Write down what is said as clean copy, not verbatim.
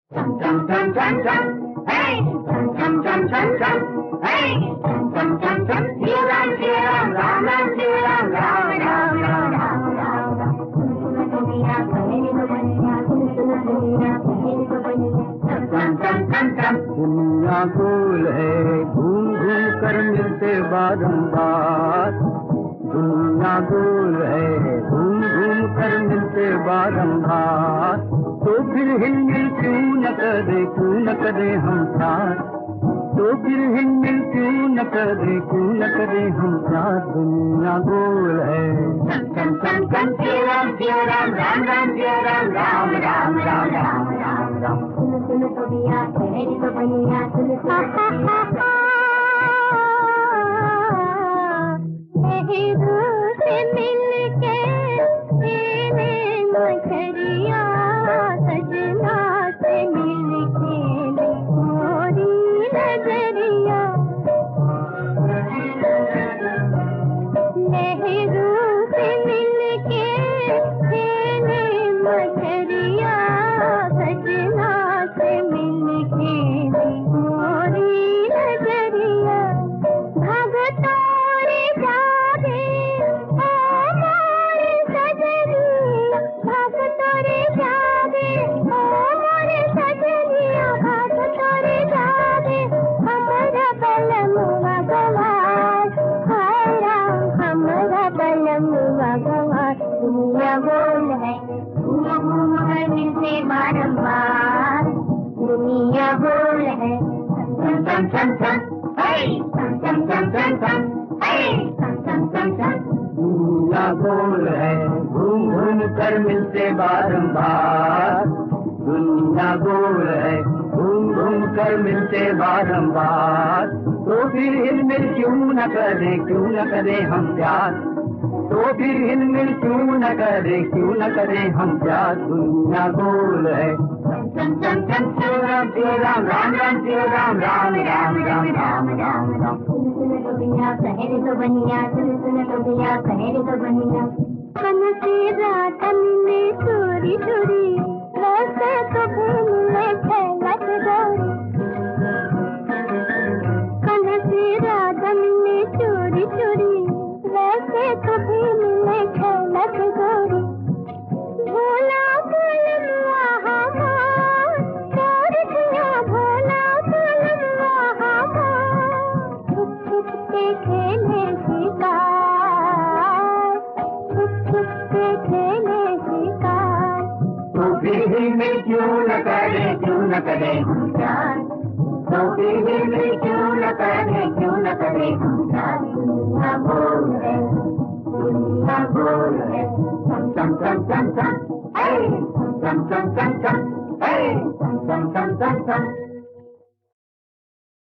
Chum chum chum chum chum, hey! Chum chum chum chum chum, hey! Chum chum chum chum. Shri Ram, Ram Ram, Shri Ram, Ram Ram, Ram Ram, Ram Ram. दुनिया गोल है घूम घूम कर मिलते बारंबार। दुनिया गोल है घूम घूम कर मिलते बारंबार। तो फिर हिलमिल क्यों न करे हम साथ। तो फिर हिलमिल क्यों न करे हम साथ। दुनिया गोल है। Chum chum chum, Shri Ram, Ram Ram, Shri Ram, Ram Ram, Ram Ram, Ram Ram. सुनो तो बिया, तेरी तो बनिया, सुनो से मिलके तेरे मछरिया, सजना से मिलके मोरी नजरिया। नेहरू से मिलके तेरे मछरिया, सजना से मिलके मोरी नजरिया। भगतोरे जागे ओ मोरे सजनिया, भगतोरे जागे ओ मोरे सजनिया, भगतोरे जागे हमारा बलमुआ गवार। हाय राम हमारा बलमुआ गवार। दुनिया गोल है दुनिया घूम कर मिलते बारंबार। दुनिया गोल है चम चम चम चम, hey! चम चम चम चम चम, hey! चम चम चम चम। दुनिया गोल है घूम घूम कर मिलते बारंबार। दुनिया गोल है घूम घूम कर मिलते बारंबार। तो फिर हिलमिल क्यों न करे हम प्यार। तो फिर हिलमिल क्यों न करे हम प्यार। दुनिया गोल है। चम चम चम, Shri Ram, Ram Ram, Shri Ram, Ram Ram, Ram Ram, Ram Ram. सुनो तो बिया, कहे तो बनिया, सुनो तो बिया, कहे तो बनिया। मन से रातन में चोरी चोरी, वैसे तो घूम में खेलत गौरी। मन से रातन में चोरी चोरी, वैसे तो घूम में खेलत गौरी। भोला बलमुआ हमार, तोर दिया भोला बलमुआ हमार। छुप छुप के खेले शिकार, छुप छुप के खेले शिकार। तो फिर हिलमिल क्यों न करे हम प्यार। तो फिर हिलमिल क्यों न करे हम प्यार। दुनिया गोल है दुनिया गोल है। चम चम चम चम चम, hey! चम चम चम चम चम, hey! चम चम चम चम चम।